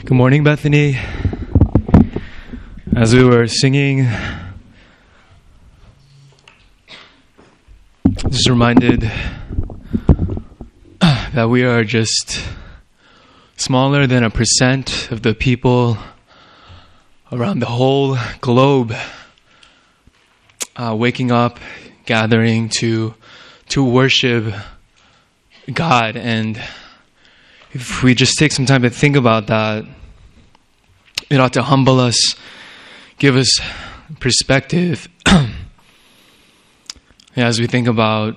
Good morning, Bethany. As we were singing, just reminded that we are just smaller than 1% of the people around the whole globe waking up, gathering to worship God. And if we just take some time to think about that, it ought to humble us, give us perspective as we think about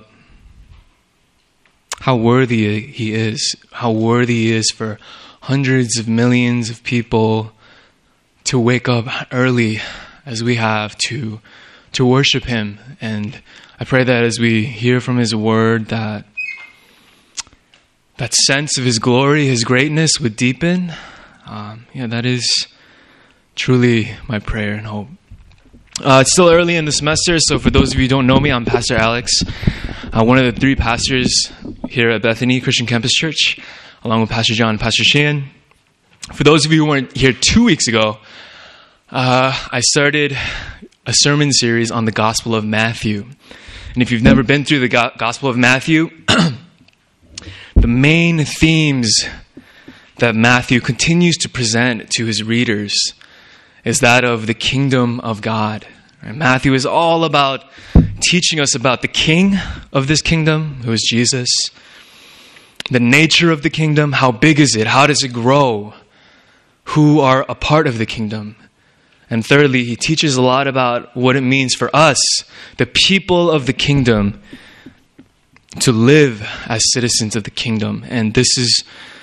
how worthy He is, how worthy He is for hundreds of millions of people to wake up early as we have to worship Him. And I pray that as we hear from His Word, that sense of His glory, His greatness would deepen. That is truly my prayer and hope. It's still early in the semester, so for those of you who don't know me, I'm Pastor Alex, one of the three pastors here at Bethany Christian Campus Church, along with Pastor John and Pastor Sheehan. For those of you who weren't here 2 weeks ago, I started a sermon series on the Gospel of Matthew. And if you've never been through the Gospel of Matthew, the main themes that Matthew continues to present to his readers is that of the kingdom of God. Matthew is all about teaching us about the king of this kingdom, who is Jesus, the nature of the kingdom, how big is it, how does it grow, who are a part of the kingdom. And thirdly, he teaches a lot about what it means for us, the people of the kingdom, to live as citizens of the kingdom. And this is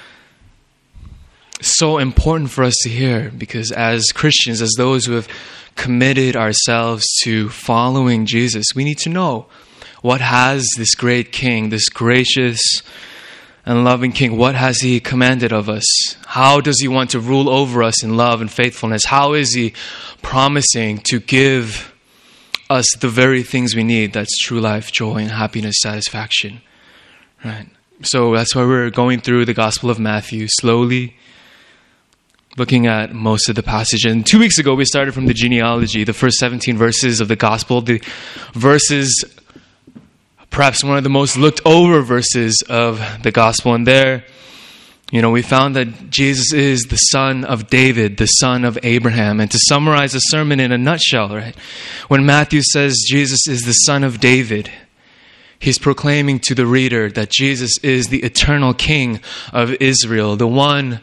so important for us to hear, because as Christians, as those who have committed ourselves to following Jesus, we need to know, what has this great king, this gracious and loving king, what has he commanded of us? How does he want to rule over us in love and faithfulness? How is he promising to give us the very things we need? That's true life, joy, and happiness, satisfaction. Right? So that's why we're going through the Gospel of Matthew slowly, looking at most of the passage. And 2 weeks ago, we started from the genealogy, the first 17 verses of the Gospel, the verses, perhaps one of the most looked over verses of the Gospel. And there, we found that Jesus is the son of David, the son of Abraham. And to summarize the sermon in a nutshell, right? When Matthew says Jesus is the son of David, he's proclaiming to the reader that Jesus is the eternal king of Israel, the one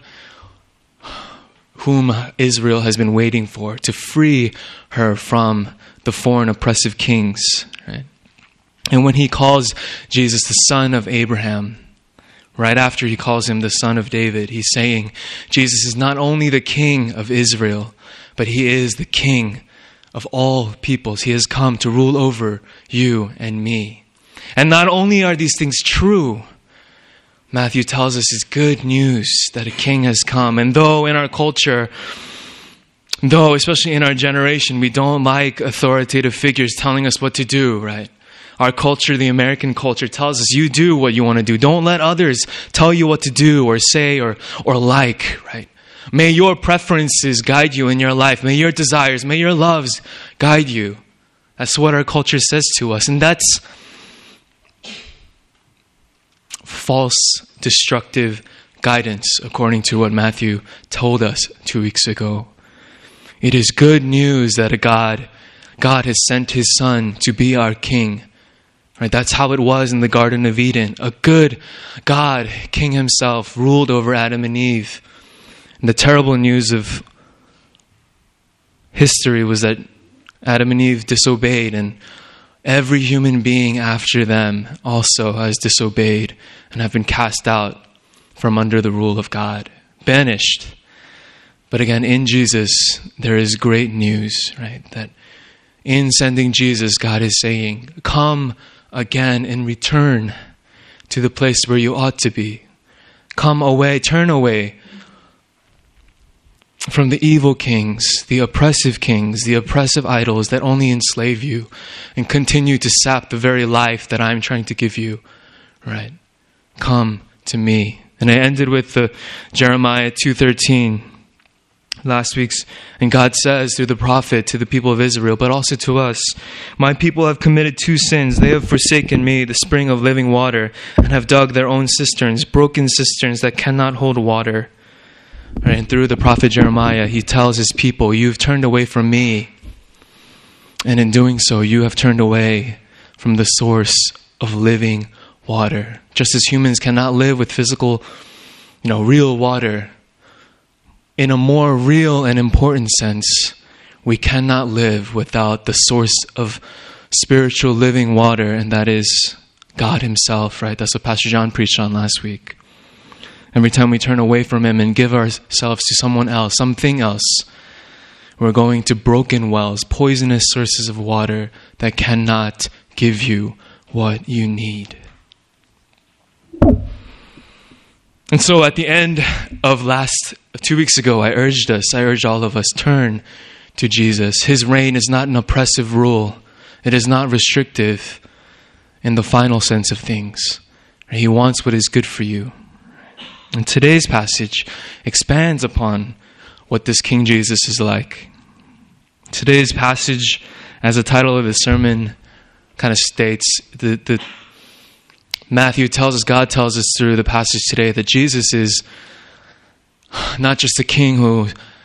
whom Israel has been waiting for, to free her from the foreign oppressive kings. Right? And when he calls Jesus the son of Abraham, right after he calls him the son of David, he's saying Jesus is not only the king of Israel, but he is the king of all peoples. He has come to rule over you and me. And not only are these things true, Matthew tells us it's good news that a king has come. And though in our culture, especially in our generation, we don't like authoritative figures telling us what to do, right? Our culture, the American culture, tells us you do what you want to do. Don't let others tell you what to do or say or like, right? May your preferences guide you in your life. May your desires, may your loves guide you. That's what our culture says to us. And that's false, destructive guidance, according to what Matthew told us 2 weeks ago. It is good news that God has sent His Son to be our King. Right? That's how it was in the Garden of Eden. A good God, King Himself, ruled over Adam and Eve. And the terrible news of history was that Adam and Eve disobeyed, and every human being after them also has disobeyed and have been cast out from under the rule of God, banished. But again, in Jesus, there is great news, right? That in sending Jesus, God is saying, come again and return to the place where you ought to be. Come away, turn away from the evil kings, the oppressive idols that only enslave you and continue to sap the very life that I'm trying to give you, right? Come to me. And I ended with Jeremiah 2:13. last week's, and God says through the prophet to the people of Israel, but also to us, my people have committed 2 sins. They have forsaken me, the spring of living water, and have dug their own cisterns, broken cisterns that cannot hold water. Right, and through the prophet Jeremiah, he tells his people, you've turned away from me. And in doing so, you have turned away from the source of living water. Just as humans cannot live with physical, real water, in a more real and important sense, we cannot live without the source of spiritual living water, and that is God himself, right? That's what Pastor John preached on last week. Every time we turn away from him and give ourselves to someone else, something else, we're going to broken wells, poisonous sources of water that cannot give you what you need. And so at the end of 2 weeks ago, I urged all of us, turn to Jesus. His reign is not an oppressive rule. It is not restrictive in the final sense of things. He wants what is good for you. And today's passage expands upon what this King Jesus is like. Today's passage, as the title of the sermon kind of states, the Matthew tells us, God tells us through the passage today that Jesus is not just a king who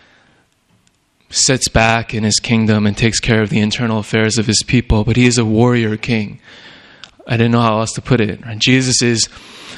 sits back in his kingdom and takes care of the internal affairs of his people, but he is a warrior king. I didn't know how else to put it. Jesus is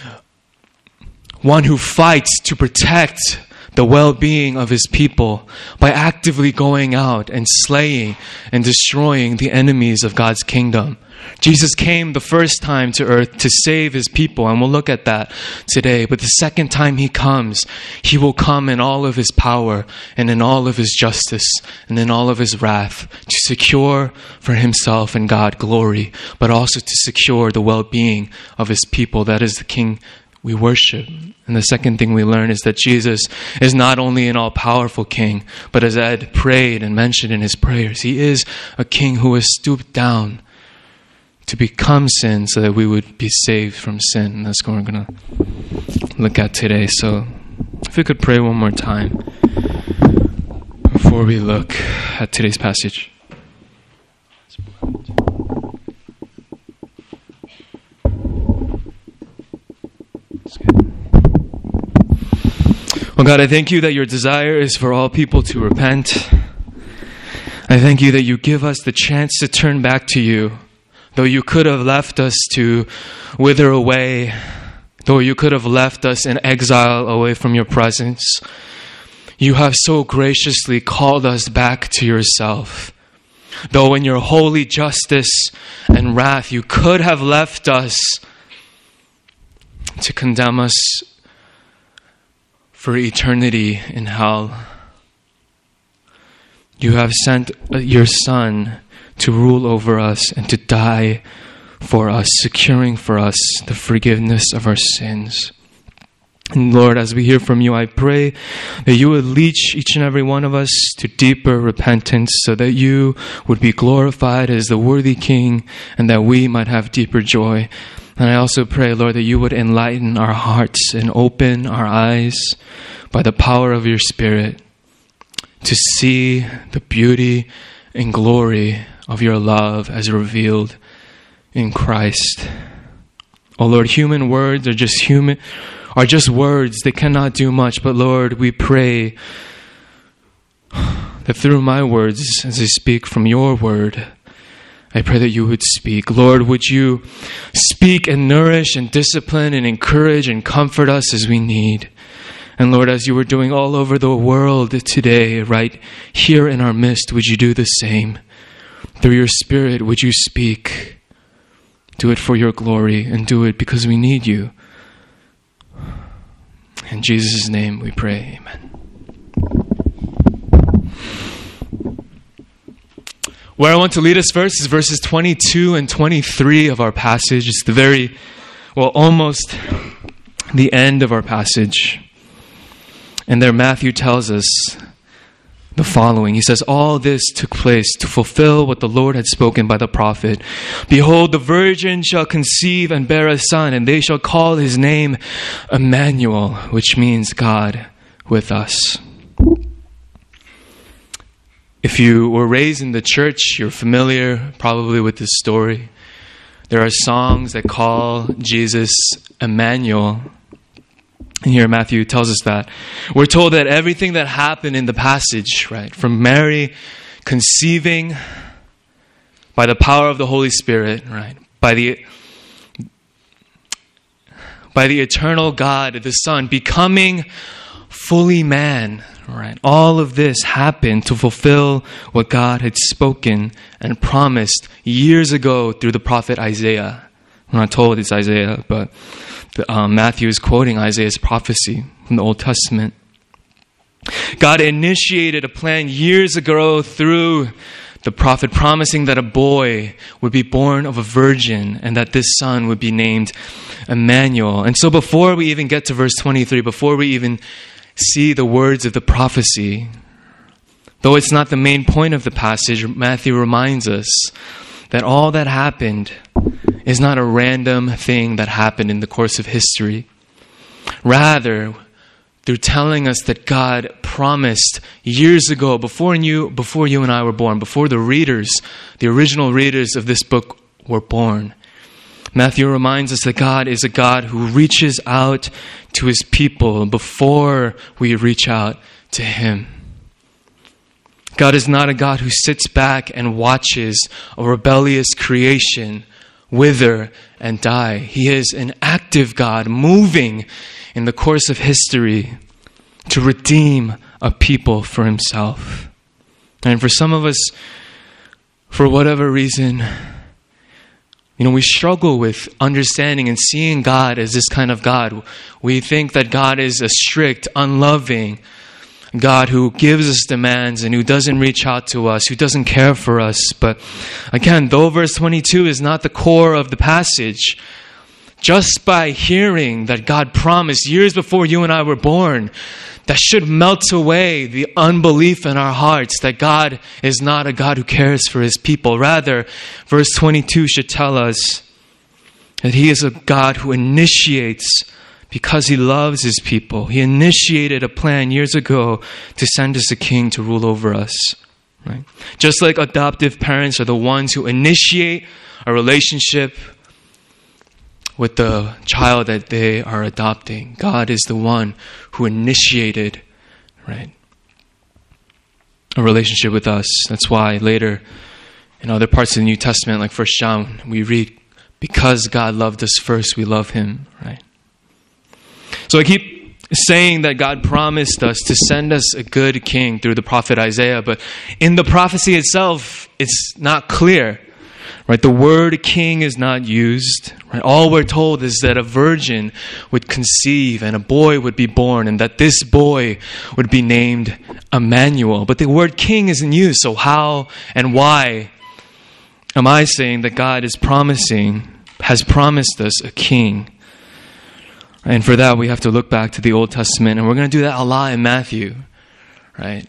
one who fights to protect the well-being of his people by actively going out and slaying and destroying the enemies of God's kingdom. Jesus came the first time to earth to save his people, and we'll look at that today. But the second time he comes, he will come in all of his power and in all of his justice and in all of his wrath to secure for himself and God glory, but also to secure the well-being of his people. That is the King we worship. And the second thing we learn is that Jesus is not only an all-powerful king, but as Ed prayed and mentioned in his prayers, he is a king who has stooped down to become sin so that we would be saved from sin. And that's what we're going to look at today. So if we could pray one more time before we look at today's passage. Well, God, I thank you that your desire is for all people to repent. I thank you that you give us the chance to turn back to you. Though you could have left us to wither away, though you could have left us in exile away from your presence, you have so graciously called us back to yourself. Though in your holy justice and wrath, you could have left us to condemn us for eternity in hell. You have sent your Son to rule over us and to die for us, securing for us the forgiveness of our sins. And Lord, as we hear from you, I pray that you would lead each and every one of us to deeper repentance so that you would be glorified as the worthy King and that we might have deeper joy. And I also pray, Lord, that you would enlighten our hearts and open our eyes by the power of your Spirit to see the beauty and glory of your love as revealed in Christ. Oh Lord, human words are just words. They cannot do much. But Lord, we pray that through my words, as I speak from your word, I pray that you would speak. Lord, would you speak and nourish and discipline and encourage and comfort us as we need. And Lord, as you were doing all over the world today, right here in our midst, would you do the same? Through your Spirit, would you speak? Do it for your glory and do it because we need you. In Jesus' name we pray, amen. Where I want to lead us first is verses 22 and 23 of our passage. It's almost the end of our passage. And there Matthew tells us the following. He says, all this took place to fulfill what the Lord had spoken by the prophet. Behold, the virgin shall conceive and bear a son, and they shall call his name Emmanuel, which means God with us. If you were raised in the church, you're familiar probably with this story. There are songs that call Jesus Emmanuel. And here Matthew tells us that. We're told that everything that happened in the passage, right, from Mary conceiving by the power of the Holy Spirit, right, by the eternal God, the Son, becoming fully man, right? All of this happened to fulfill what God had spoken and promised years ago through the prophet Isaiah. I'm not told it's Isaiah, but Matthew is quoting Isaiah's prophecy from the Old Testament. God initiated a plan years ago through the prophet, promising that a boy would be born of a virgin and that this son would be named Emmanuel. And so before we even get to verse 23, before we even see the words of the prophecy, though it's not the main point of the passage, Matthew reminds us that all that happened is not a random thing that happened in the course of history. Rather, through telling us that God promised years ago, before you and I were born, before the original readers of this book were born, Matthew reminds us that God is a God who reaches out to his people before we reach out to him. God is not a God who sits back and watches a rebellious creation wither and die. He is an active God moving in the course of history to redeem a people for himself. And for some of us, for whatever reason, we struggle with understanding and seeing God as this kind of God. We think that God is a strict, unloving God who gives us demands and who doesn't reach out to us, who doesn't care for us. But again, though verse 22 is not the core of the passage, just by hearing that God promised years before you and I were born, that should melt away the unbelief in our hearts that God is not a God who cares for his people. Rather, verse 22 should tell us that he is a God who initiates because he loves his people. He initiated a plan years ago to send us a king to rule over us. Right? Just like adoptive parents are the ones who initiate a relationship with the child that they are adopting, God is the one who initiated, right, a relationship with us. That's why later in other parts of the New Testament, like 1 John, we read, because God loved us first, we love him, right? So I keep saying that God promised us to send us a good king through the prophet Isaiah, but in the prophecy itself, it's not clear. Right, the word king is not used. Right? All we're told is that a virgin would conceive and a boy would be born and that this boy would be named Emmanuel. But the word king isn't used. So how and why am I saying that God has promised us a king? And for that, we have to look back to the Old Testament. And we're going to do that a lot in Matthew. Right?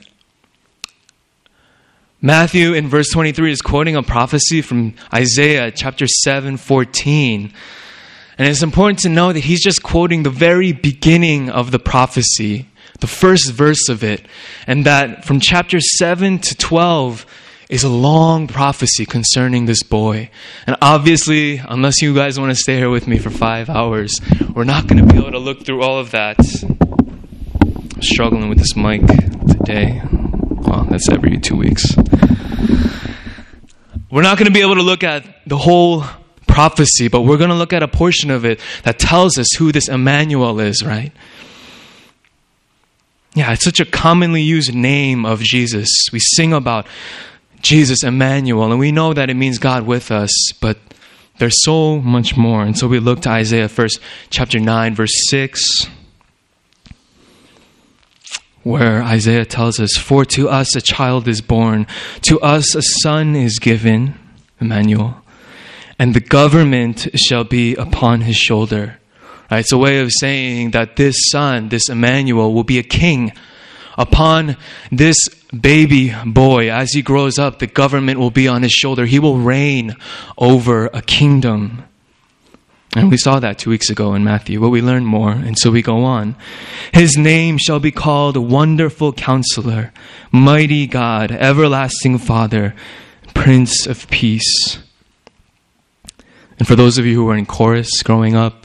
Matthew in verse 23 is quoting a prophecy from Isaiah chapter 7:14. And it's important to know that he's just quoting the very beginning of the prophecy, the first verse of it. And that from chapter 7 to 12 is a long prophecy concerning this boy. And obviously, unless you guys want to stay here with me for 5 hours, we're not going to be able to look through all of that. I'm struggling with this mic today. Well, that's every 2 weeks. We're not going to be able to look at the whole prophecy, but we're going to look at a portion of it that tells us who this Emmanuel is, right? Yeah, it's such a commonly used name of Jesus. We sing about Jesus, Emmanuel, and we know that it means God with us, but there's so much more. And so we look to Isaiah first, chapter 9, verse 6. Where Isaiah tells us, for to us a child is born, to us a son is given, Emmanuel, and the government shall be upon his shoulder. Right? It's a way of saying that this son, this Emmanuel, will be a king. Upon this baby boy, as he grows up, the government will be on his shoulder. He will reign over a kingdom. And we saw that 2 weeks ago in Matthew, but we learned more, and so we go on. His name shall be called Wonderful Counselor, Mighty God, Everlasting Father, Prince of Peace. And for those of you who were in chorus growing up,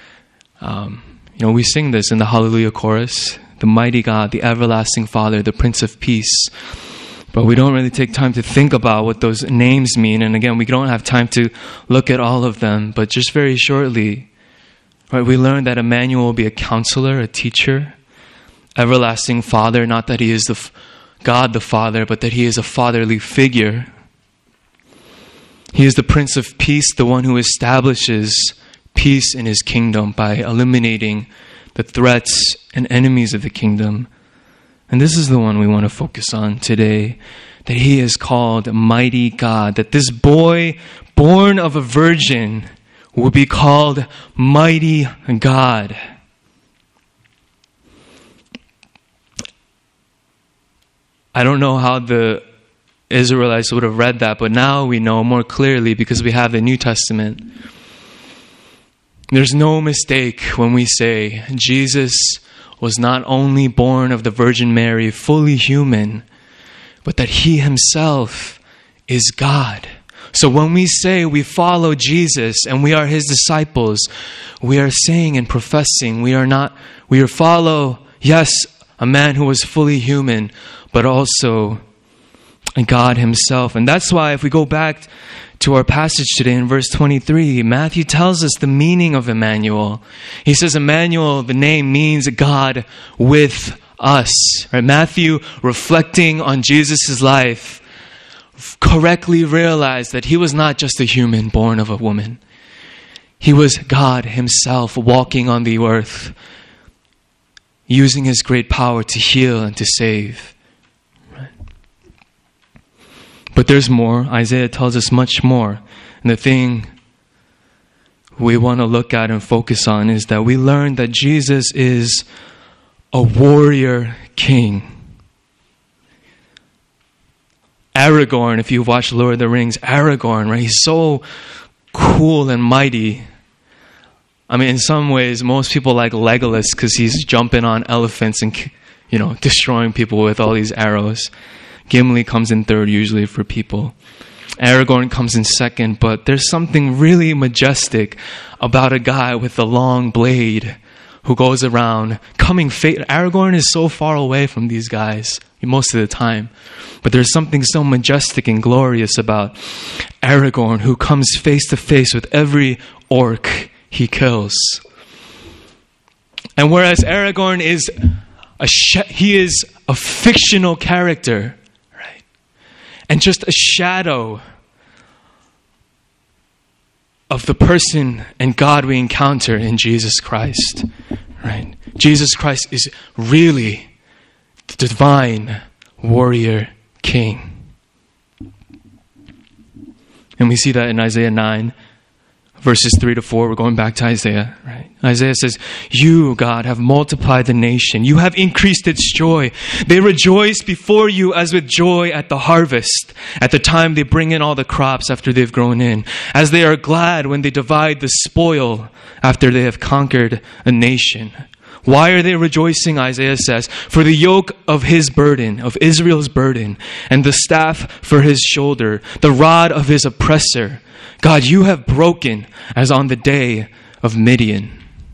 we sing this in the Hallelujah chorus, the Mighty God, the Everlasting Father, the Prince of Peace. But we don't really take time to think about what those names mean. And again, we don't have time to look at all of them. But just very shortly, right, we learned that Emmanuel will be a counselor, a teacher, everlasting Father. Not that he is God the Father, but that he is a fatherly figure. He is the Prince of Peace, the one who establishes peace in his kingdom by eliminating the threats and enemies of the kingdom. And this is the one we want to focus on today, that he is called Mighty God, that this boy born of a virgin will be called Mighty God. I don't know how the Israelites would have read that, but now we know more clearly because we have the New Testament. There's no mistake when we say Jesus was not only born of the Virgin Mary, fully human, but that he himself is God. So when we say we follow Jesus and we are his disciples, we are saying and professing we follow, yes, a man who was fully human, but also God himself. And that's why if we go back to our passage today in verse 23, Matthew tells us the meaning of Emmanuel. He says Emmanuel, the name, means God with us. Right? Matthew, reflecting on Jesus' life, correctly realized that he was not just a human born of a woman. He was God himself walking on the earth, using his great power to heal and to save. But there's more. Isaiah tells us much more. And the thing we want to look at and focus on is that we learn that Jesus is a warrior king. Aragorn, if you've watched Lord of the Rings, Aragorn, right? He's so cool and mighty. I mean, in some ways, most people like Legolas because he's jumping on elephants and, destroying people with all these arrows. Gimli comes in third usually for people. Aragorn comes in second, but there's something really majestic about a guy with a long blade who goes around Aragorn is so far away from these guys most of the time. But there's something so majestic and glorious about Aragorn who comes face to face with every orc he kills. And whereas Aragorn is a fictional character, and just a shadow of the person and God we encounter in Jesus Christ. Right? Jesus Christ is really the divine warrior king. And we see that in Isaiah 9, verses 3-4. We're going back to Isaiah, right? Isaiah says, "You, God, have multiplied the nation. You have increased its joy. They rejoice before you as with joy at the harvest, at the time they bring in all the crops after they've grown in, as they are glad when they divide the spoil after they have conquered a nation." Why are they rejoicing, Isaiah says? For the yoke of his burden, of Israel's burden, and the staff for his shoulder, the rod of his oppressor. God, you have broken as on the day of Midian.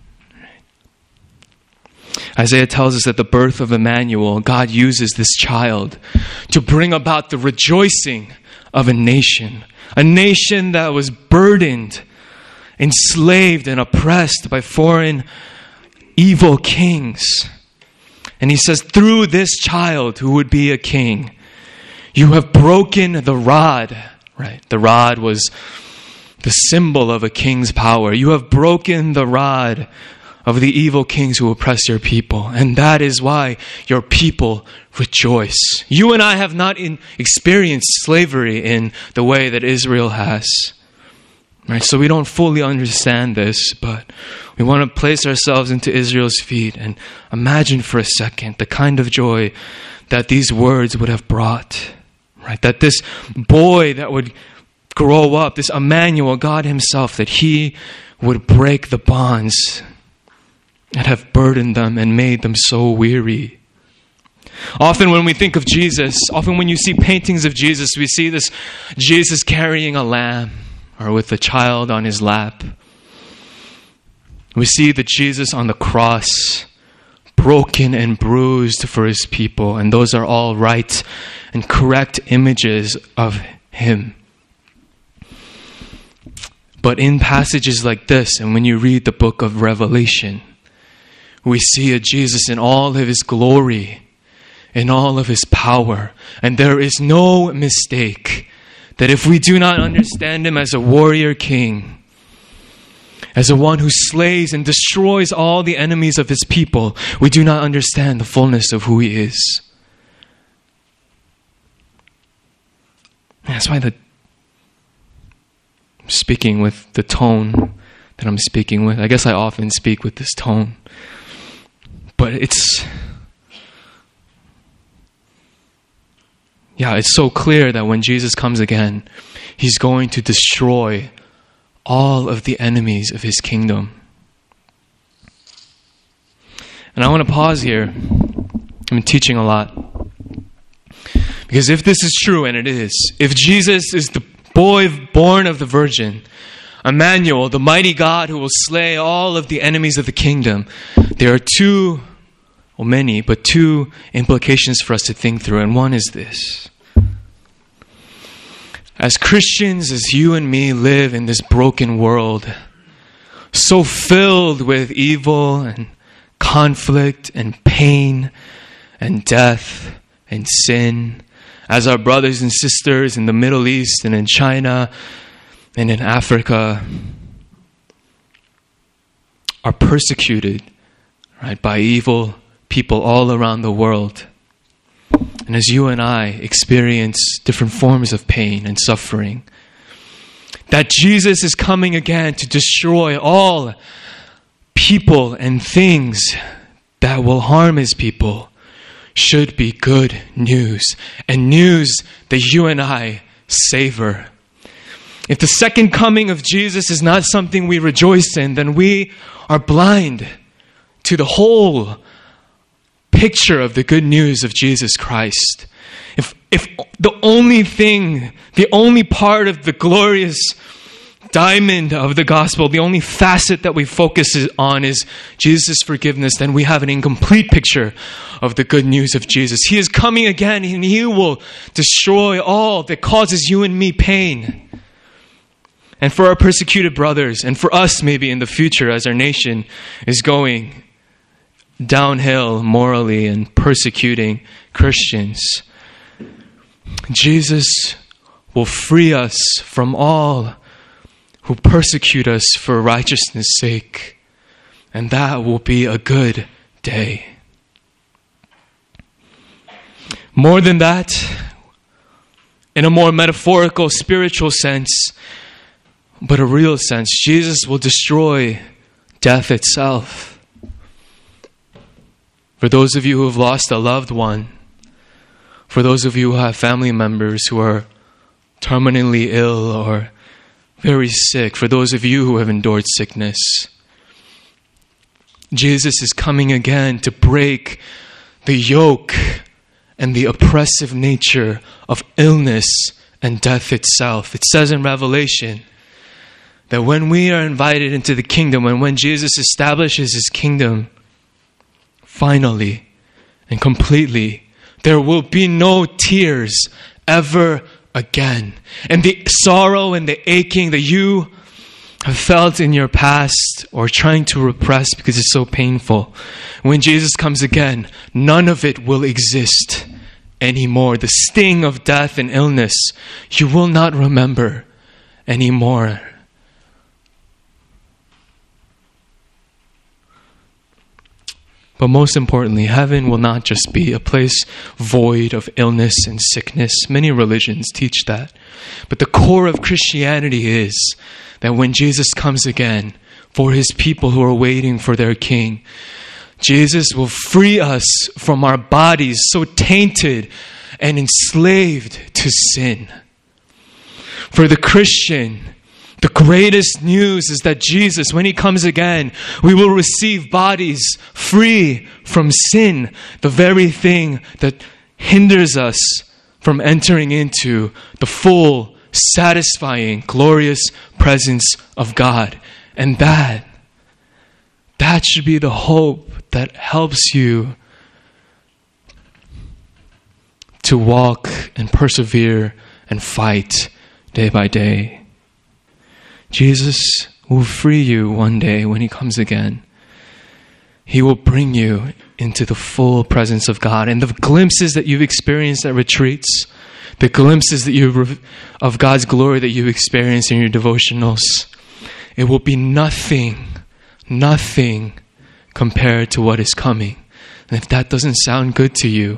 Isaiah tells us that the birth of Emmanuel, God uses this child to bring about the rejoicing of a nation that was burdened, enslaved, and oppressed by foreign evil kings. And he says, through this child who would be a king, you have broken the rod. Right? The rod was the symbol of a king's power. You have broken the rod of the evil kings who oppress your people. And that is why your people rejoice. You and I have not experienced slavery in the way that Israel has. Right? So we don't fully understand this, but we want to place ourselves into Israel's feet and imagine for a second the kind of joy that these words would have brought. Right? That this boy that would grow up, this Emmanuel, God himself, that he would break the bonds that have burdened them and made them so weary. Often when we think of Jesus, often when you see paintings of Jesus, we see this Jesus carrying a lamb or with a child on his lap. We see the Jesus on the cross, broken and bruised for his people, and those are all right and correct images of him. But in passages like this, and when you read the book of Revelation, we see a Jesus in all of his glory, in all of his power. And there is no mistake that if we do not understand him as a warrior king, as the one who slays and destroys all the enemies of his people, we do not understand the fullness of who he is. That's why I'm speaking with the tone that I'm speaking with. I guess I often speak with this tone. But it's so clear that when Jesus comes again, he's going to destroy all of the enemies of his kingdom. And I want to pause here. I've been teaching a lot. Because if this is true, and it is, if Jesus is the boy born of the Virgin, Emmanuel, the mighty God who will slay all of the enemies of the kingdom, there are two implications for us to think through. And one is this. As Christians, as you and me live in this broken world, so filled with evil and conflict and pain and death and sin, as our brothers and sisters in the Middle East and in China and in Africa are persecuted, right, by evil people all around the world. And as you and I experience different forms of pain and suffering, that Jesus is coming again to destroy all people and things that will harm his people should be good news, and news that you and I savor. If the second coming of Jesus is not something we rejoice in, then we are blind to the whole picture of the good news of Jesus Christ. If the only part of the glorious diamond of the gospel, the only facet that we focus on is Jesus' forgiveness, then we have an incomplete picture of the good news of Jesus. He is coming again, and he will destroy all that causes you and me pain. And for our persecuted brothers, and for us maybe in the future as our nation is going downhill morally and persecuting Christians, Jesus will free us from all who persecute us for righteousness' sake. And that will be a good day. More than that, in a more metaphorical, spiritual sense, but a real sense, Jesus will destroy death itself. For those of you who have lost a loved one, for those of you who have family members who are terminally ill or very sick, for those of you who have endured sickness, Jesus is coming again to break the yoke and the oppressive nature of illness and death itself. It says in Revelation that when we are invited into the kingdom, and when Jesus establishes his kingdom, finally and completely, there will be no tears ever again. And the sorrow and the aching that you have felt in your past or trying to repress because it's so painful, when Jesus comes again, none of it will exist anymore. The sting of death and illness, you will not remember anymore. But most importantly, heaven will not just be a place void of illness and sickness. Many religions teach that. But the core of Christianity is that when Jesus comes again for his people who are waiting for their king, Jesus will free us from our bodies so tainted and enslaved to sin. For the Christian, The greatest news is that Jesus, when He comes again, we will receive bodies free from sin, the very thing that hinders us from entering into the full, satisfying, glorious presence of God. And that should be the hope that helps you to walk and persevere and fight day by day. Jesus will free you one day when He comes again. He will bring you into the full presence of God. And the glimpses that you've experienced at retreats, the glimpses that of God's glory that you've experienced in your devotionals, it will be nothing compared to what is coming. And if that doesn't sound good to you,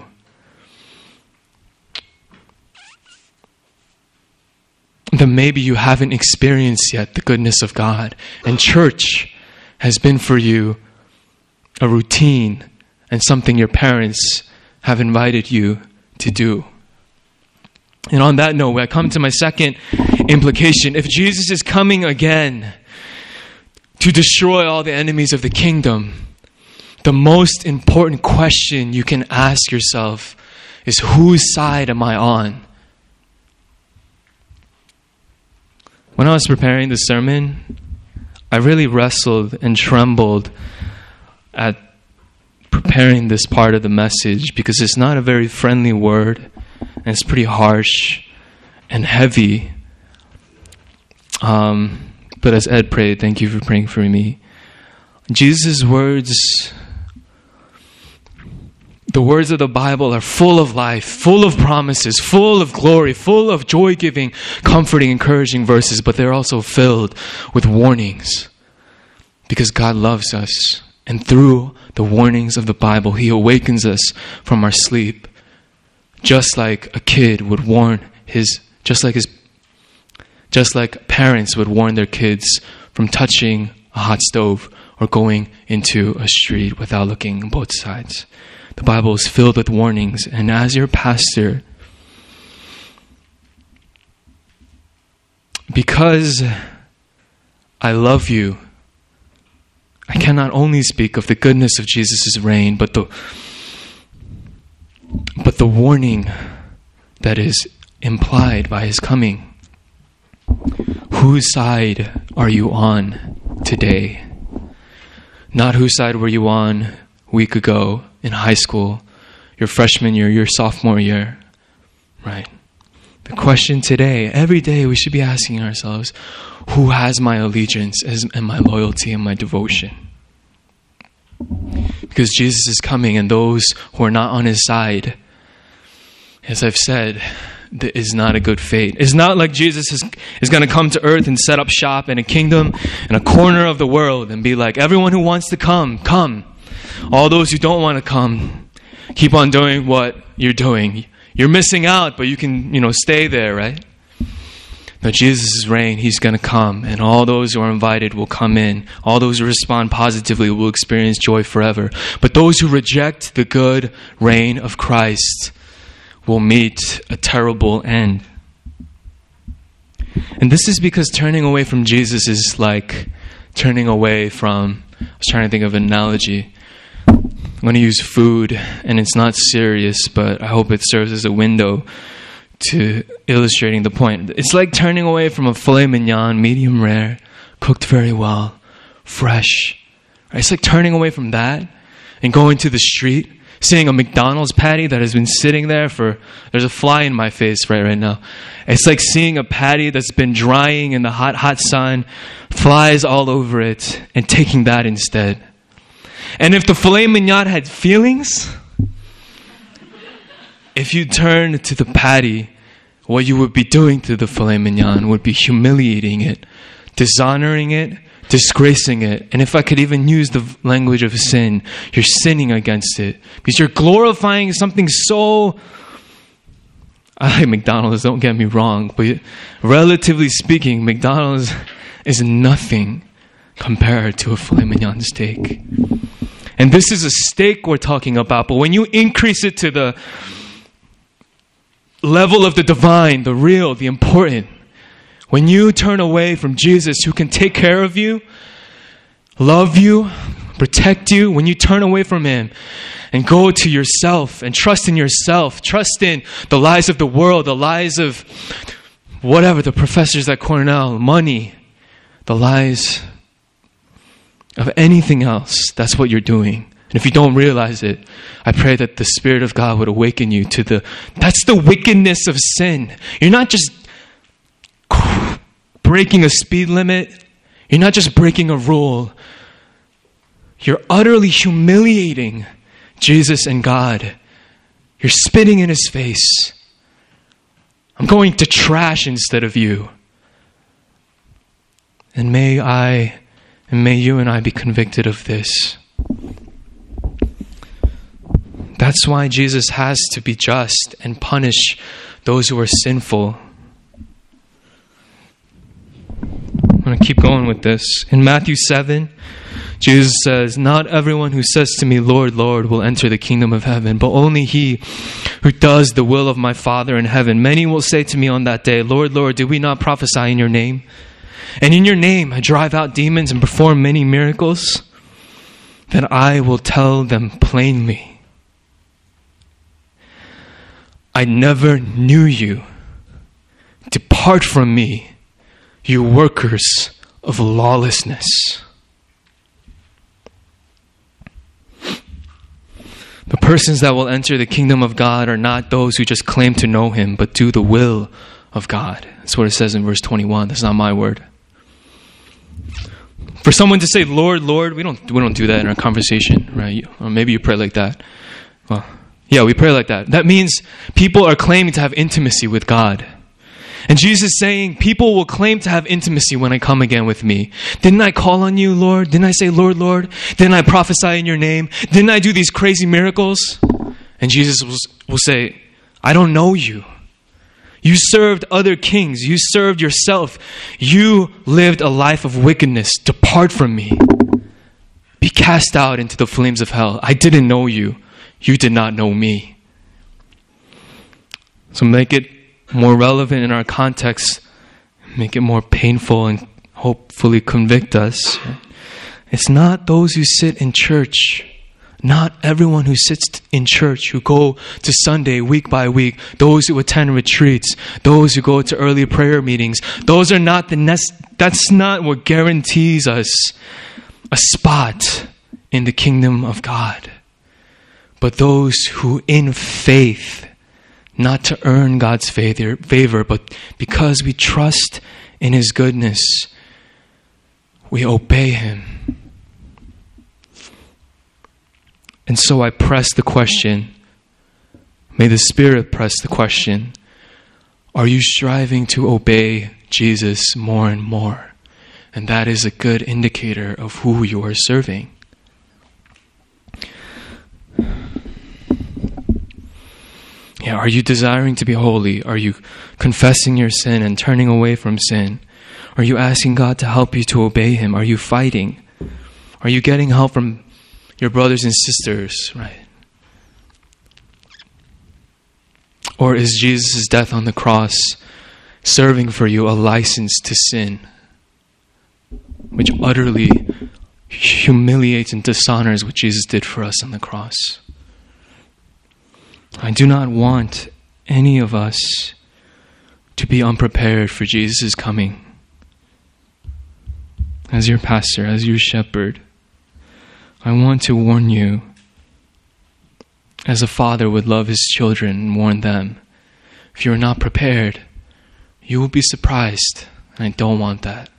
then maybe you haven't experienced yet the goodness of God. And church has been for you a routine and something your parents have invited you to do. And on that note, I come to my second implication. If Jesus is coming again to destroy all the enemies of the kingdom, the most important question you can ask yourself is, whose side am I on? When I was preparing the sermon, I really wrestled and trembled at preparing this part of the message because it's not a very friendly word and it's pretty harsh and heavy. But as Ed prayed, thank you for praying for me. Jesus' words, the words of the Bible are full of life, full of promises, full of glory, full of joy-giving, comforting, encouraging verses, but they're also filled with warnings because God loves us. And through the warnings of the Bible, He awakens us from our sleep, just like a kid would warn just like parents would warn their kids from touching a hot stove or going into a street without looking on both sides. The Bible is filled with warnings, and as your pastor, because I love you, I cannot only speak of the goodness of Jesus' reign, but the warning that is implied by His coming. Whose side are you on today? Not whose side were you on a week ago in high school, your freshman year, your sophomore year, right? The question today, every day we should be asking ourselves, who has my allegiance and my loyalty and my devotion? Because Jesus is coming, and those who are not on His side, as I've said, is not a good fate. It's not like Jesus is going to come to earth and set up shop in a kingdom in a corner of the world and be like, everyone who wants to come, come. All those who don't want to come, keep on doing what you're doing. You're missing out, but you can, stay there, right? Now, Jesus' reign, He's going to come, and all those who are invited will come in. All those who respond positively will experience joy forever. But those who reject the good reign of Christ will meet a terrible end. And this is because turning away from Jesus is like turning away from, I was trying to think of an analogy. I'm going to use food, and it's not serious, but I hope it serves as a window to illustrating the point. It's like turning away from a filet mignon, medium rare, cooked very well, fresh. Right? It's like turning away from that and going to the street, seeing a McDonald's patty that has been sitting there there's a fly in my face right now. It's like seeing a patty that's been drying in the hot sun, flies all over it, and taking that instead. And if the filet mignon had feelings, if you turned to the patty, what you would be doing to the filet mignon would be humiliating it, dishonoring it, disgracing it. And if I could even use the language of sin, you're sinning against it because you're glorifying something so... I like McDonald's, don't get me wrong, but relatively speaking, McDonald's is nothing compared to a filet mignon steak. And this is a steak we're talking about, but when you increase it to the level of the divine, the real, the important, When you turn away from Jesus, who can take care of you, love you, protect you, when you turn away from Him and go to yourself and trust in yourself, trust in the lies of the world, the lies of whatever, the professors at Cornell, money, the lies of anything else, that's what you're doing. And if you don't realize it, I pray that the Spirit of God would awaken you to that's the wickedness of sin. You're not just breaking a speed limit. You're not just breaking a rule. You're utterly humiliating Jesus and God. You're spitting in His face. I'm going to trash instead of you. And may you and I be convicted of this. That's why Jesus has to be just and punish those who are sinful. I'm going to keep going with this. In Matthew 7, Jesus says, "Not everyone who says to me, 'Lord, Lord,' will enter the kingdom of heaven, but only he who does the will of my Father in heaven. Many will say to me on that day, 'Lord, Lord, did we not prophesy in your name? And in your name I drive out demons and perform many miracles?' Then I will tell them plainly, 'I never knew you. Depart from me, you workers of lawlessness.'" The persons that will enter the kingdom of God are not those who just claim to know Him, but do the will of God. That's what it says in verse 21. That's not my word. For someone to say, "Lord, Lord," we don't do that in our conversation, right? Or maybe you pray like that. Well, yeah, we pray like that. That means people are claiming to have intimacy with God. And Jesus is saying, people will claim to have intimacy when I come again with me. Didn't I call on you, Lord? Didn't I say, "Lord, Lord"? Didn't I prophesy in your name? Didn't I do these crazy miracles? And Jesus will say, "I don't know you. You served other kings. You served yourself. You lived a life of wickedness. Depart from me. Be cast out into the flames of hell. I didn't know you. You did not know me." So make it more relevant in our context, make it more painful, and hopefully convict us. It's not those who sit in church, not everyone who sits in church, who go to Sunday week by week, those who attend retreats, those who go to early prayer meetings. Those are not that's not what guarantees us a spot in the kingdom of God. But those who in faith, not to earn God's favor, but because we trust in His goodness, we obey Him. And so I press the question, may the Spirit press the question, are you striving to obey Jesus more and more? And that is a good indicator of who you are serving. Yeah, are you desiring to be holy? Are you confessing your sin and turning away from sin? Are you asking God to help you to obey Him? Are you fighting? Are you getting help from your brothers and sisters, right? Or is Jesus' death on the cross serving for you a license to sin, which utterly humiliates and dishonors what Jesus did for us on the cross? I do not want any of us to be unprepared for Jesus' coming. As your pastor, as your shepherd, I want to warn you, as a father would love his children and warn them. If you are not prepared, you will be surprised, and I don't want that.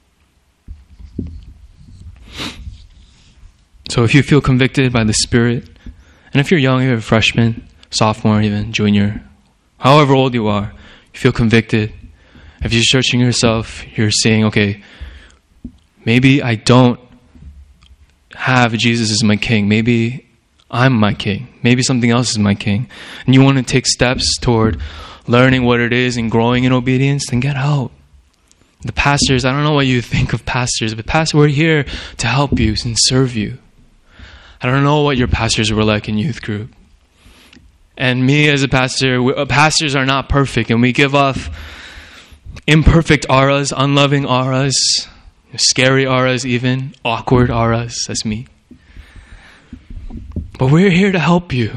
So if you feel convicted by the Spirit, and if you're young, you're a freshman, sophomore even, junior, however old you are, you feel convicted. If you're searching yourself, you're saying, okay, maybe I don't have Jesus as my king. Maybe I'm my king. Maybe something else is my king. And you want to take steps toward learning what it is and growing in obedience, then get help. The pastors, I don't know what you think of pastors, but pastors, we're here to help you and serve you. I don't know what your pastors were like in youth group. And me as a pastor, pastors are not perfect, and we give off imperfect auras, unloving auras, scary auras even, awkward auras. That's me. But we're here to help you.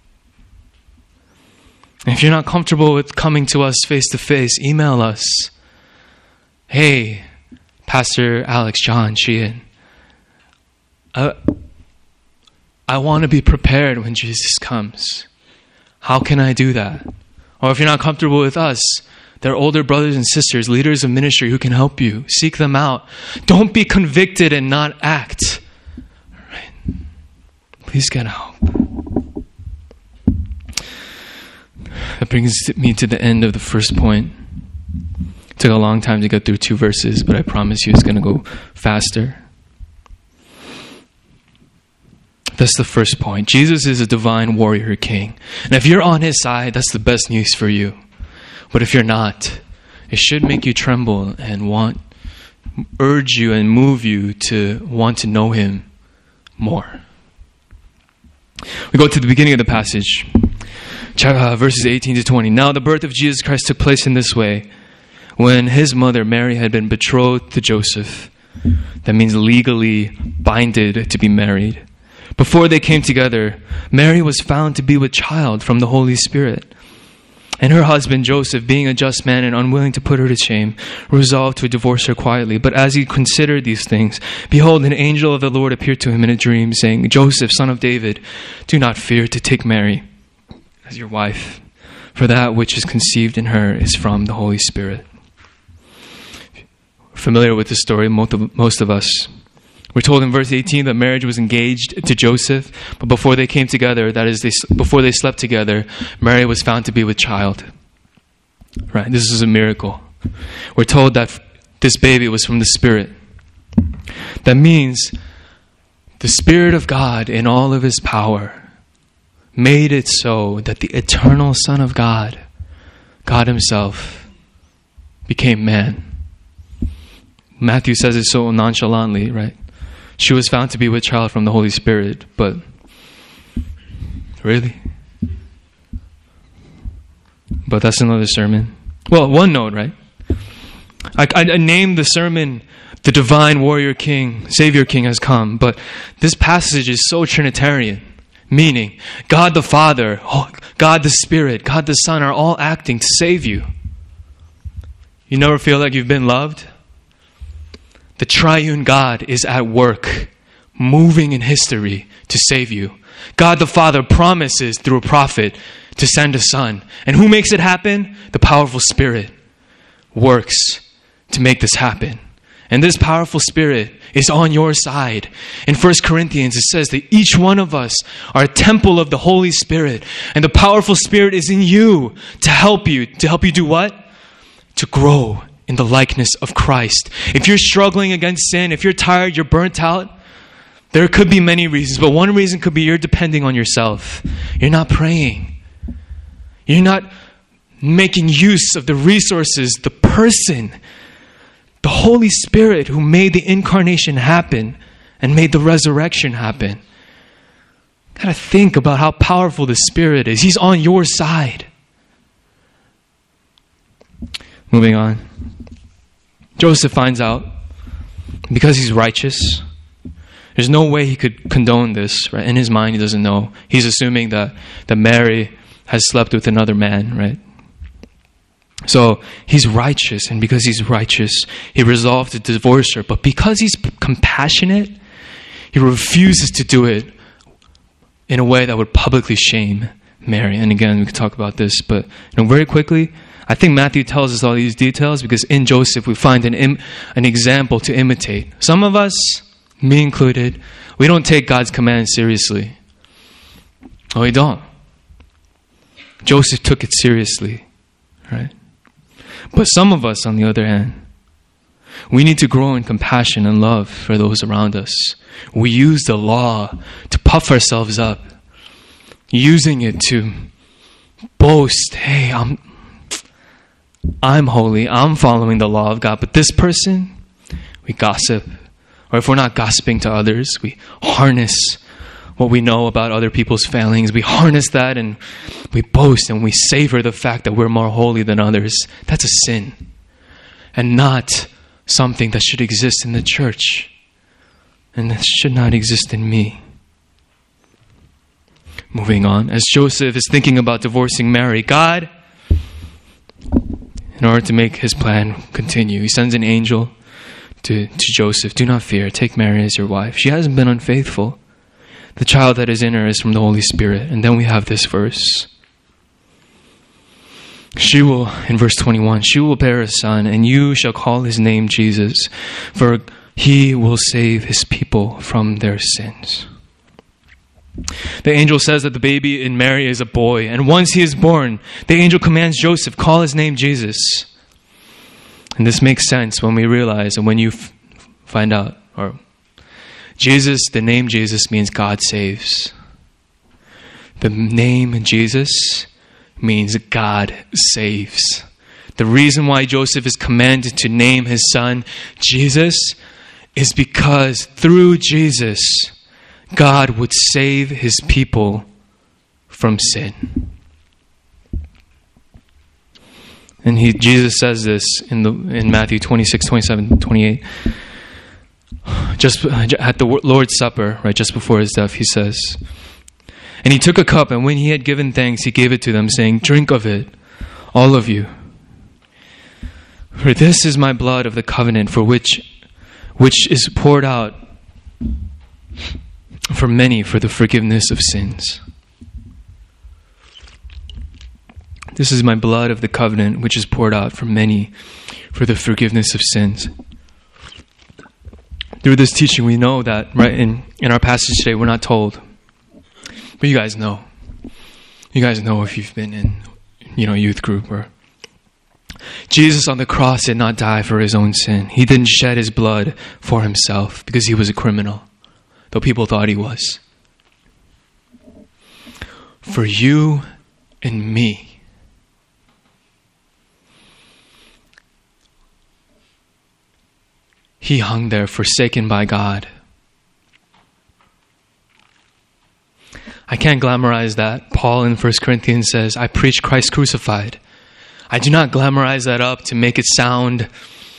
And if you're not comfortable with coming to us face to face, email us. Hey, Pastor Alex, John, Sheehan, I want to be prepared when Jesus comes. How can I do that? Or if you're not comfortable with us, there are older brothers and sisters, leaders of ministry who can help you. Seek them out. Don't be convicted and not act. All right. Please get help. That brings me to the end of the first point. It took a long time to get through 2 verses, but I promise you it's going to go faster. That's the first point. Jesus is a divine warrior king. And if you're on his side, that's the best news for you. But if you're not, it should make you tremble and urge you and move you to want to know him more. We go to the beginning of the passage, verses 18 to 20. Now the birth of Jesus Christ took place in this way. When his mother Mary had been betrothed to Joseph, that means legally binded to be married. Before they came together, Mary was found to be with child from the Holy Spirit. And her husband Joseph, being a just man and unwilling to put her to shame, resolved to divorce her quietly. But as he considered these things, behold, an angel of the Lord appeared to him in a dream, saying, Joseph, son of David, do not fear to take Mary as your wife, for that which is conceived in her is from the Holy Spirit. Familiar with the story, most of us. We're told in verse 18 that marriage was engaged to Joseph, but before they came together, that is, before they slept together, Mary was found to be with child. Right? This is a miracle. We're told that this baby was from the Spirit. That means the Spirit of God in all of his power made it so that the eternal Son of God, God himself, became man. Matthew says it so nonchalantly, right? She was found to be with child from the Holy Spirit, but really? But that's another sermon. Well, one note, right? I named the sermon, The Divine Warrior King, Savior King Has Come, but this passage is so Trinitarian, meaning God the Father, God the Spirit, God the Son are all acting to save you. You never feel like you've been loved? The triune God is at work, moving in history to save you. God the Father promises through a prophet to send a son. And who makes it happen? The powerful Spirit works to make this happen. And this powerful Spirit is on your side. In 1 Corinthians, it says that each one of us are a temple of the Holy Spirit. And the powerful Spirit is in you to help you. To help you do what? To grow in the likeness of Christ. If you're struggling against sin, if you're tired, you're burnt out, there could be many reasons, but one reason could be you're depending on yourself. You're not praying. You're not making use of the resources, the person, the Holy Spirit who made the incarnation happen and made the resurrection happen. Gotta think about how powerful the Spirit is. He's on your side. Moving on. Joseph finds out, because he's righteous, there's no way he could condone this, right? In his mind, he doesn't know. He's assuming that Mary has slept with another man, right? So he's righteous, and because he's righteous, he resolved to divorce her. But because he's compassionate, he refuses to do it in a way that would publicly shame Mary. And again, we could talk about this, but very quickly, I think Matthew tells us all these details because in Joseph we find an example to imitate. Some of us, me included, we don't take God's commands seriously. Oh, we don't. Joseph took it seriously, right? But some of us, on the other hand, we need to grow in compassion and love for those around us. We use the law to puff ourselves up, using it to boast, hey, I'm holy, I'm following the law of God, but this person, we gossip. Or if we're not gossiping to others, we harness what we know about other people's failings. We harness that and we boast and we savor the fact that we're more holy than others. That's a sin. and not something that should exist in the church and that should not exist in me. Moving on, as Joseph is thinking about divorcing Mary, God, in order to make his plan continue, he sends an angel to Joseph. Do not fear, take Mary as your wife. She hasn't been unfaithful. The child that is in her is from the Holy Spirit. And then we have this verse. She will, in verse 21, she will bear a son, and you shall call his name Jesus, for he will save his people from their sins. The angel says that the baby in Mary is a boy, and once he is born, the angel commands Joseph, call his name Jesus. And this makes sense when we realize, and when you find out, or Jesus, the name Jesus means God saves. The name Jesus means God saves. The reason why Joseph is commanded to name his son Jesus is because through Jesus, God would save his people from sin. And Jesus says this in Matthew 26, 27, 28. Just at the Lord's Supper, right, just before his death, he says, and he took a cup, and when he had given thanks, he gave it to them, saying, drink of it, all of you. For this is my blood of the covenant, for which is poured out for many for the forgiveness of sins. This is my blood of the covenant, which is poured out for many for the forgiveness of sins. Through this teaching, we know that, right, in our passage today, we're not told. But you guys know. You guys know if you've been in, youth group or... Jesus on the cross did not die for his own sin. He didn't shed his blood for himself because he was a criminal, though people thought he was. For you and me. He hung there, forsaken by God. I can't glamorize that. Paul in 1 Corinthians says, I preach Christ crucified. I do not glamorize that up to make it sound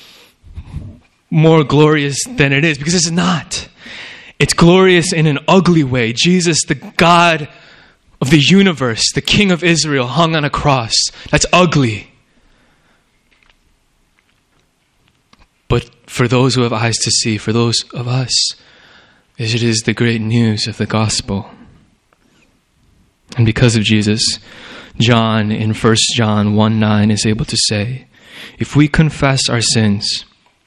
more glorious than it is, because it's not. It's glorious in an ugly way. Jesus, the God of the universe, the King of Israel, hung on a cross. That's ugly. But for those who have eyes to see, for those of us, it is the great news of the gospel. And because of Jesus, John in 1 John 1:9 is able to say, if we confess our sins,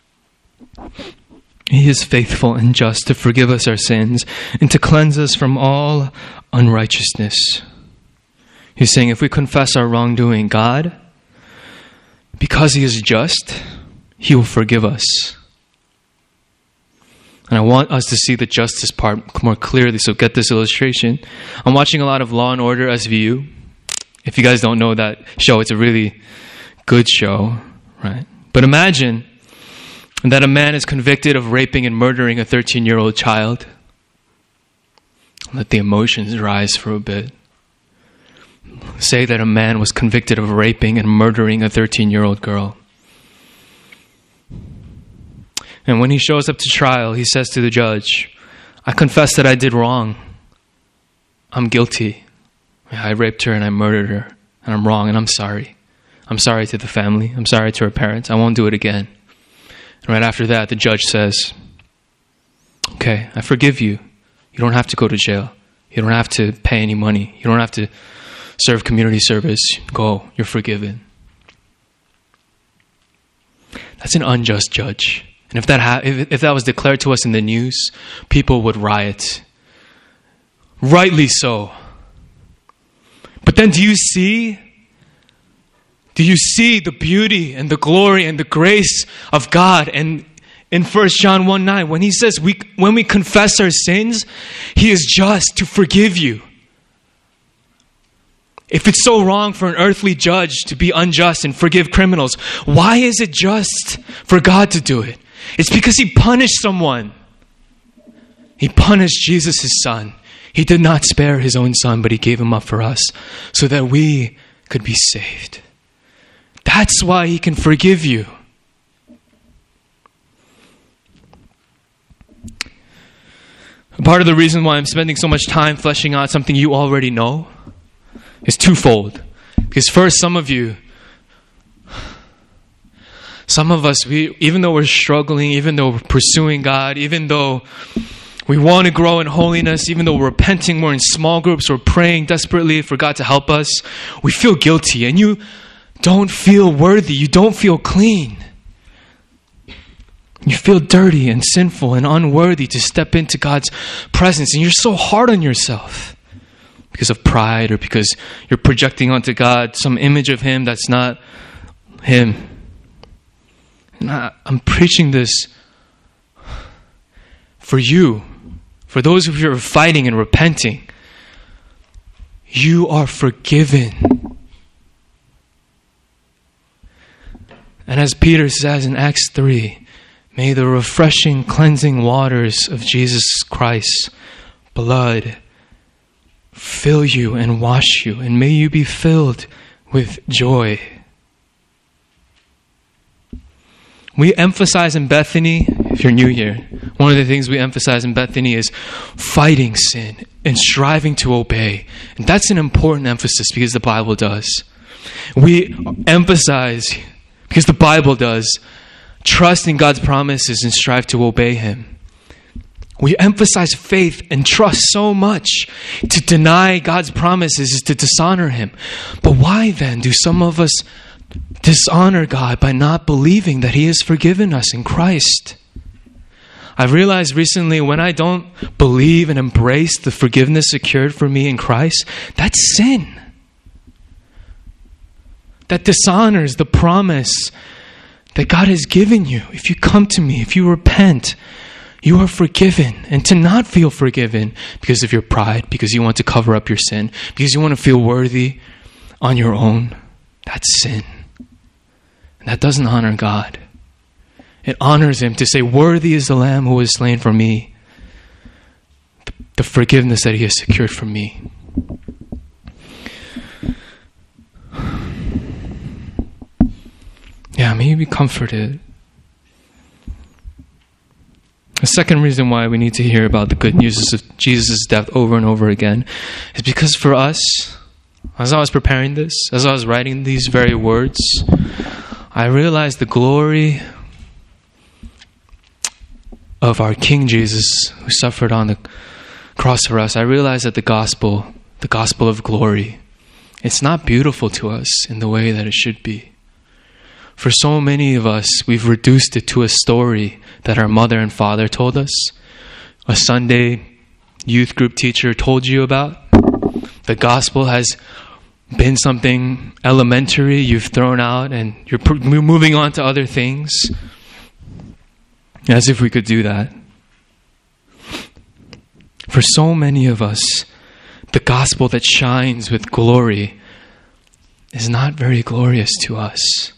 he is faithful and just to forgive us our sins and to cleanse us from all unrighteousness. He's saying if we confess our wrongdoing, God, because he is just, he will forgive us. And I want us to see the justice part more clearly, so get this illustration. I'm watching a lot of Law & Order SVU. If you guys don't know that show, it's a really good show, right? But imagine that a man is convicted of raping and murdering a 13-year-old child. Let the emotions rise for a bit. Say that a man was convicted of raping and murdering a 13-year-old girl. And when he shows up to trial, he says to the judge, I confess that I did wrong. I'm guilty. I raped her and I murdered her. And I'm wrong and I'm sorry. I'm sorry to the family. I'm sorry to her parents. I won't do it again. And right after that, the judge says, okay, I forgive you. You don't have to go to jail. You don't have to pay any money. You don't have to serve community service. Go, you're forgiven. That's an unjust judge. And if that was declared to us in the news, people would riot. Rightly so. But then do you see the beauty and the glory and the grace of God? And in 1 John 1:9, when he says when we confess our sins, he is just to forgive you. If it's so wrong for an earthly judge to be unjust and forgive criminals, why is it just for God to do it? It's because he punished someone. He punished Jesus, his son. He did not spare his own son, but he gave him up for us so that we could be saved. That's why he can forgive you. Part of the reason why I'm spending so much time fleshing out something you already know is twofold. Because first, some of us, even though we're struggling, even though we're pursuing God, even though we want to grow in holiness, even though we're repenting more in small groups, we're praying desperately for God to help us, we feel guilty and you don't feel worthy. You don't feel clean. You feel dirty and sinful and unworthy to step into God's presence. And you're so hard on yourself because of pride or because you're projecting onto God some image of Him that's not Him. And I'm preaching this for you. For those of you who are fighting and repenting, you are forgiven. And as Peter says in Acts 3, may the refreshing, cleansing waters of Jesus Christ's blood fill you and wash you, and may you be filled with joy. We emphasize in Bethany, if you're new here, one of the things we emphasize in Bethany is fighting sin and striving to obey. And that's an important emphasis because the Bible does. We emphasize, because the Bible does, trust in God's promises and strive to obey Him. We emphasize faith and trust so much. To deny God's promises is to dishonor Him. But why then do some of us dishonor God by not believing that He has forgiven us in Christ? I've realized recently when I don't believe and embrace the forgiveness secured for me in Christ, that's sin. That dishonors the promise that God has given you. If you come to me, if you repent, you are forgiven. And to not feel forgiven because of your pride, because you want to cover up your sin, because you want to feel worthy on your own, that's sin. And that doesn't honor God. It honors Him to say, worthy is the Lamb who was slain for me. The forgiveness that He has secured for me. Yeah, may you be comforted. The second reason why we need to hear about the good news of Jesus' death over and over again is because for us, as I was preparing this, as I was writing these very words, I realized the glory of our King Jesus who suffered on the cross for us. I realized that the gospel of glory, it's not beautiful to us in the way that it should be. For so many of us, we've reduced it to a story that our mother and father told us, a Sunday youth group teacher told you about. The gospel has been something elementary you've thrown out and you're moving on to other things. As if we could do that. For so many of us, the gospel that shines with glory is not very glorious to us.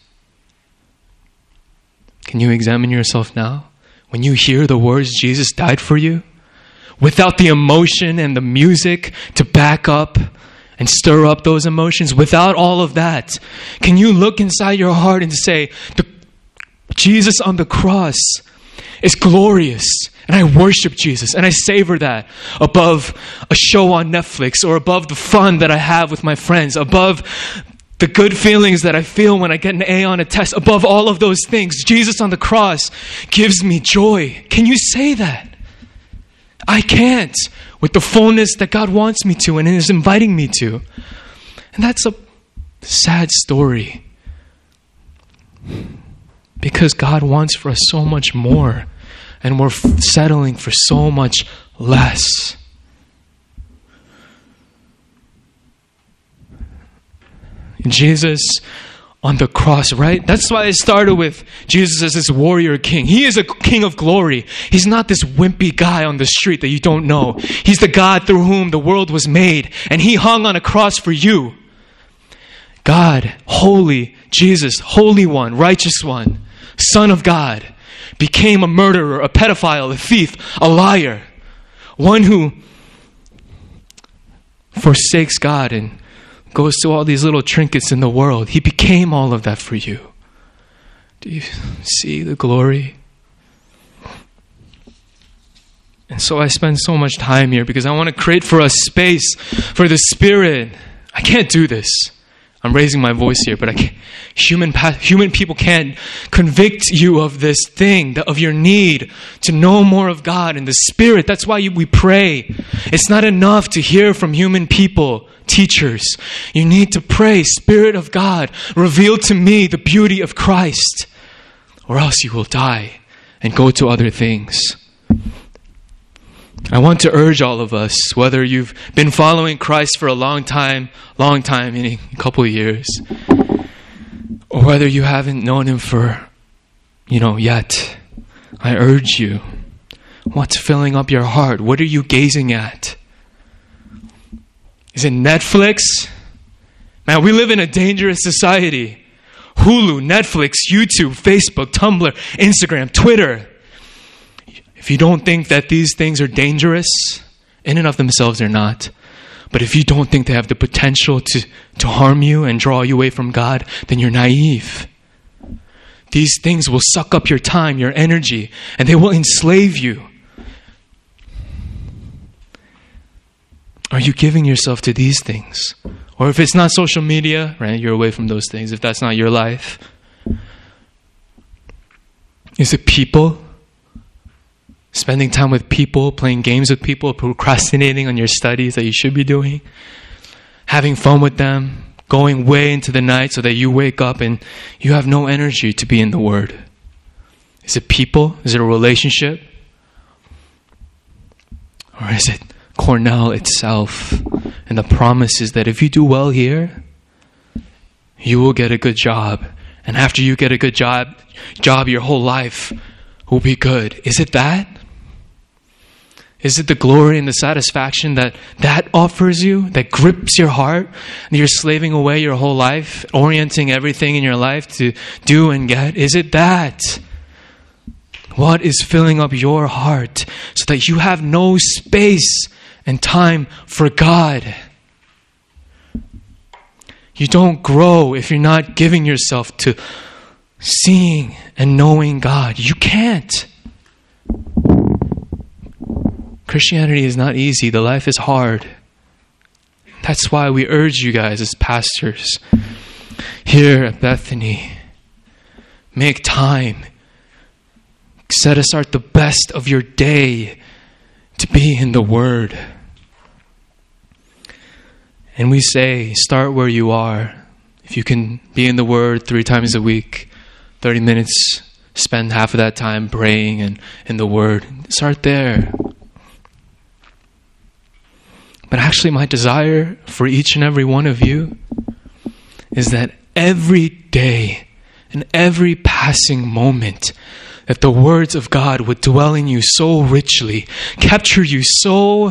Can you examine yourself now? When you hear the words, Jesus died for you, without the emotion and the music to back up and stir up those emotions, without all of that, can you look inside your heart and say, Jesus on the cross is glorious, and I worship Jesus, and I savor that above a show on Netflix, or above the fun that I have with my friends, above the good feelings that I feel when I get an A on a test, above all of those things, Jesus on the cross gives me joy. Can you say that? I can't, with the fullness that God wants me to and is inviting me to. And that's a sad story. Because God wants for us so much more, and we're settling for so much less. Jesus on the cross, right? That's why it started with Jesus as this warrior king. He is a king of glory. He's not this wimpy guy on the street that you don't know. He's the God through whom the world was made, and He hung on a cross for you. God, holy, Jesus, Holy One, Righteous One, Son of God, became a murderer, a pedophile, a thief, a liar, one who forsakes God and goes to all these little trinkets in the world. He became all of that for you. Do you see the glory? And so I spend so much time here because I want to create for us space for the Spirit. I can't do this. I'm raising my voice here, but I can't. Human people can't convict you of this thing, of your need to know more of God and the Spirit. That's why we pray. It's not enough to hear from human people, teachers. You need to pray, Spirit of God, reveal to me the beauty of Christ, or else you will die and go to other things. I want to urge all of us, whether you've been following Christ for a long time, meaning a couple of years, or whether you haven't known Him for, yet, I urge you, what's filling up your heart? What are you gazing at? Is it Netflix? Man, we live in a dangerous society. Hulu, Netflix, YouTube, Facebook, Tumblr, Instagram, Twitter. If you don't think that these things are dangerous, in and of themselves they're not. But if you don't think they have the potential to harm you and draw you away from God, then you're naive. These things will suck up your time, your energy, and they will enslave you. Are you giving yourself to these things? Or if it's not social media, right, you're away from those things. If that's not your life. Is it people? Spending time with people, playing games with people, procrastinating on your studies that you should be doing, having fun with them, going way into the night so that you wake up and you have no energy to be in the Word. Is it people? Is it a relationship? Or is it Cornell itself and the promise is that if you do well here, you will get a good job. And after you get a good job, your whole life will be good. Is it that? Is it the glory and the satisfaction that offers you, that grips your heart, and you're slaving away your whole life, orienting everything in your life to do and get? Is it that? What is filling up your heart so that you have no space and time for God? You don't grow if you're not giving yourself to seeing and knowing God. You can't. Christianity is not easy. The life is hard. That's why we urge you guys as pastors here at Bethany, make time. Set aside the best of your day to be in the Word. And we say, start where you are. If you can be in the Word 3 times a week, 30 minutes, spend half of that time praying and in the Word. Start there. But actually my desire for each and every one of you is that every day and every passing moment that the words of God would dwell in you so richly, capture you so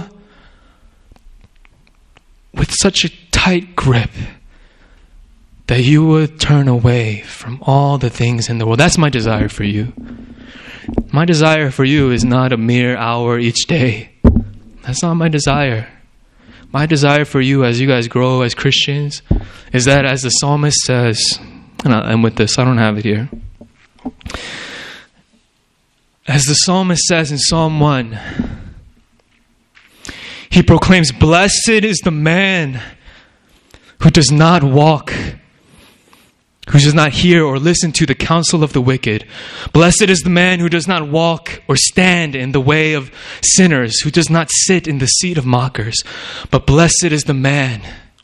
with such a tight grip that you would turn away from all the things in the world. That's my desire for you. My desire for you is not a mere hour each day. That's not my desire. My desire for you as you guys grow as Christians is that, as the psalmist says, and I'll end with this, I don't have it here. As the psalmist says in Psalm 1, he proclaims, "Blessed is the man who does not walk, who does not hear or listen to the counsel of the wicked. Blessed is the man who does not walk or stand in the way of sinners, who does not sit in the seat of mockers. But blessed is the man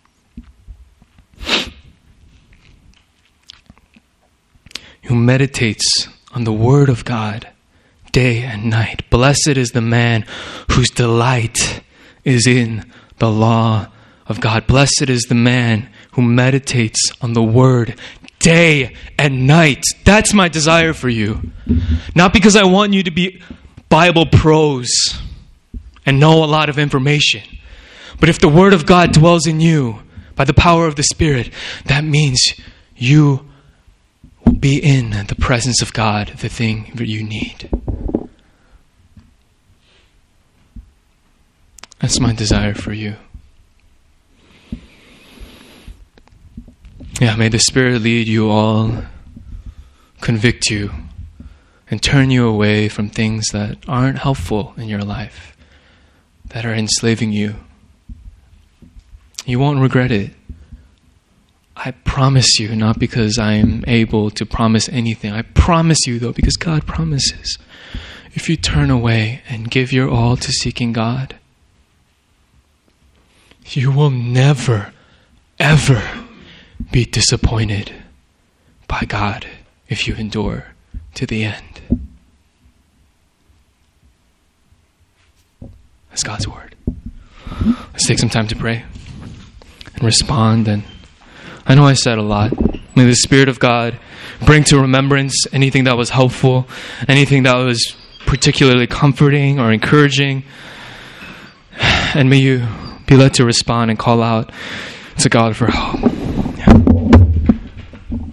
who meditates on the word of God day and night. Blessed is the man whose delight is in the law of God. Blessed is the man who meditates on the word day and night." That's my desire for you. Not because I want you to be Bible pros and know a lot of information. But if the Word of God dwells in you by the power of the Spirit, that means you will be in the presence of God, the thing that you need. That's my desire for you. Yeah, may the Spirit lead you all, convict you, and turn you away from things that aren't helpful in your life, that are enslaving you. You won't regret it. I promise you, not because I'm able to promise anything. I promise you, though, because God promises. If you turn away and give your all to seeking God, you will never, ever be disappointed by God if you endure to the end. That's God's word. Let's take some time to pray and respond. And I know I said a lot. May the Spirit of God bring to remembrance anything that was helpful, anything that was particularly comforting or encouraging. And may you be led to respond and call out to God for help.